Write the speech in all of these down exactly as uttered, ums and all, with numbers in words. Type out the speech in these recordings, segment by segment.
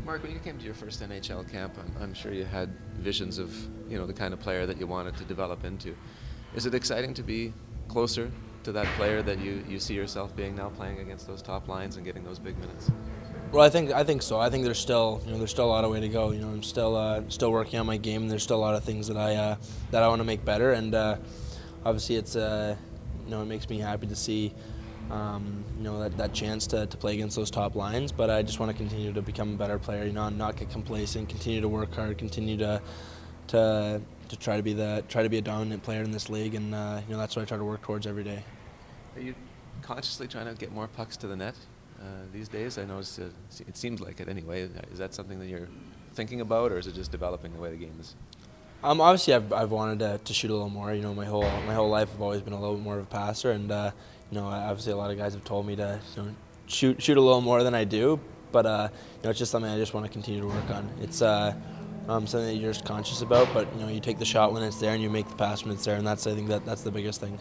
Mark, when you came to your first N H L camp, I'm, I'm sure you had visions of, you know, the kind of player that you wanted to develop into. Is it exciting to be closer to that player that you, you see yourself being now, playing against those top lines and getting those big minutes? Well, I think I think so. I think there's still you know there's still a lot of way to go. You know, I'm still uh, still working on my game. And there's still a lot of things that I uh, that I want to make better. And uh, obviously, it's uh, you know it makes me happy to see um, you know that, that chance to, to play against those top lines. But I just want to continue to become a better player. You know, not get complacent. Continue to work hard. Continue to to to try to be the try to be a dominant player in this league. And uh, you know that's what I try to work towards every day. Are you consciously trying to get more pucks to the net uh, these days? I know it's, uh, it seems like it anyway. Is that something that you're thinking about, or is it just developing the way the game is? Um, obviously, I've, I've wanted to, to shoot a little more. You know, my whole my whole life I've always been a little bit more of a passer, and uh, you know, obviously a lot of guys have told me to you know, shoot shoot a little more than I do. But uh, you know, it's just something I just want to continue to work on. It's uh, um, something that you're just conscious about, but you know, you take the shot when it's there, and you make the pass when it's there, and that's I think that that's the biggest thing.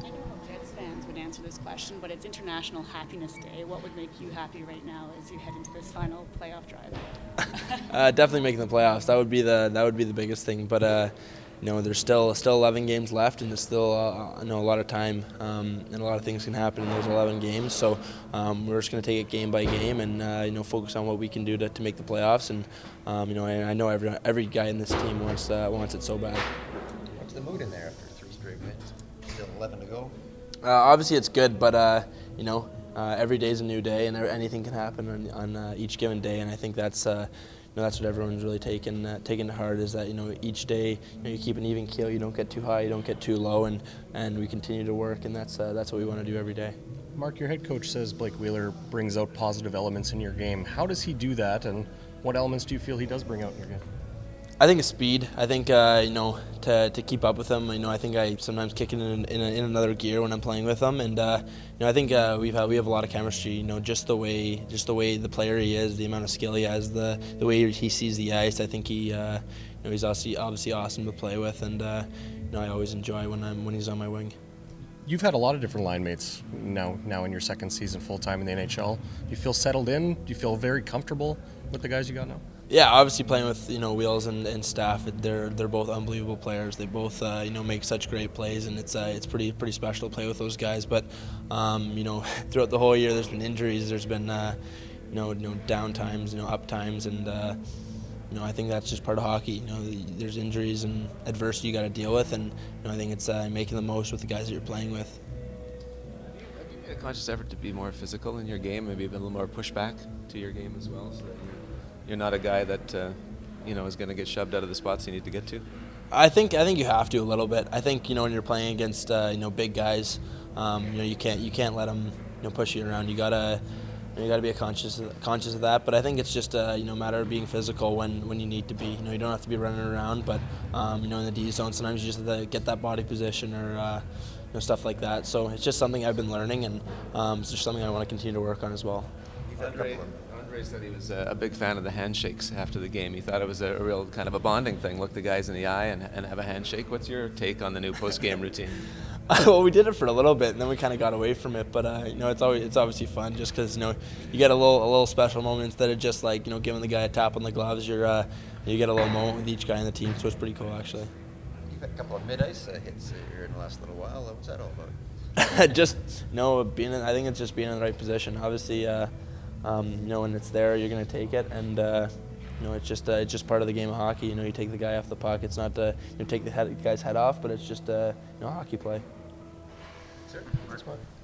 Answer this question, but it's International Happiness Day. What would make you happy right now as you head into this final playoff drive? uh, definitely making the playoffs. That would be the that would be the biggest thing. But uh, you know, there's still still eleven games left, and there's still uh, you know a lot of time, um, and a lot of things can happen in those eleven games. So um, we're just going to take it game by game, and uh, you know focus on what we can do to, to make the playoffs. And um, you know, I, I know every every guy in this team wants uh, wants it so bad. What's the mood in there after three straight wins? Still eleven to go. Uh, obviously, it's good, but uh, you know, uh, every day is a new day, and anything can happen on, on uh, each given day. And I think that's, uh, you know, that's what everyone's really taken uh, taken to heart, is that you know each day you, know, you keep an even keel. You don't get too high, you don't get too low, and, and we continue to work, and that's uh, that's what we want to do every day. Mark, your head coach says Blake Wheeler brings out positive elements in your game. How does he do that, and what elements do you feel he does bring out in your game? I think it's speed. I think uh, you know to to keep up with him. You know, I think I sometimes kick it in in, a, in another gear when I'm playing with him, and uh, you know I think uh, we've had, we have a lot of chemistry. You know, just the way just the way the player he is, the amount of skill he has, the the way he sees the ice. I think he uh, you know he's obviously obviously awesome to play with, and uh, you know I always enjoy when I'm when he's on my wing. You've had a lot of different line mates now now in your second season full time in the N H L. Do you feel settled in? Do you feel very comfortable with the guys you got now? Yeah, obviously playing with you know Wheels and, and staff, they're they're both unbelievable players. They both uh, you know make such great plays, and it's uh, it's pretty pretty special to play with those guys. But um, you know throughout the whole year, there's been injuries, there's been uh, you know you know down times, you know up times, and uh, you know I think that's just part of hockey. You know there's injuries and adversity you got to deal with, and you know I think it's uh, making the most with the guys that you're playing with. Have you made a conscious effort to be more physical in your game, maybe a little more pushback to your game as well, so that you're You're not a guy that uh, you know is going to get shoved out of the spots you need to get to? I think I think you have to a little bit. I think you know when you're playing against uh, you know big guys, um, you know you can't you can't let them you know push you around. You gotta you gotta be conscious of, conscious of that. But I think it's just a you know matter of being physical when, when you need to be. You know you don't have to be running around, but um, you know in the D zone sometimes you just have to get that body position or uh, you know stuff like that. So it's just something I've been learning, and um, it's just something I want to continue to work on as well. Andre, Andre said he was a big fan of the handshakes after the game. He thought it was a real kind of a bonding thing. Look the guys in the eye and, and have a handshake. What's your take on the new post-game routine? Well, we did it for a little bit, and then we kind of got away from it. But uh, you know, it's always it's obviously fun, just because you know you get a little a little special moment instead of just like you know giving the guy a tap on the gloves. You're uh, you get a little moment with each guy in the team, so it's pretty cool actually. You've had a couple of mid-ice uh, hits here in the last little while. What's that all about? just you know being in, I think it's just being in the right position. Obviously, uh, um, you know when it's there, you're gonna take it, and uh, you know it's just uh, it's just part of the game of hockey. You know you take the guy off the puck. It's not to you know, take the head, guy's head off, but it's just uh, you know hockey play. Sure. That's fun.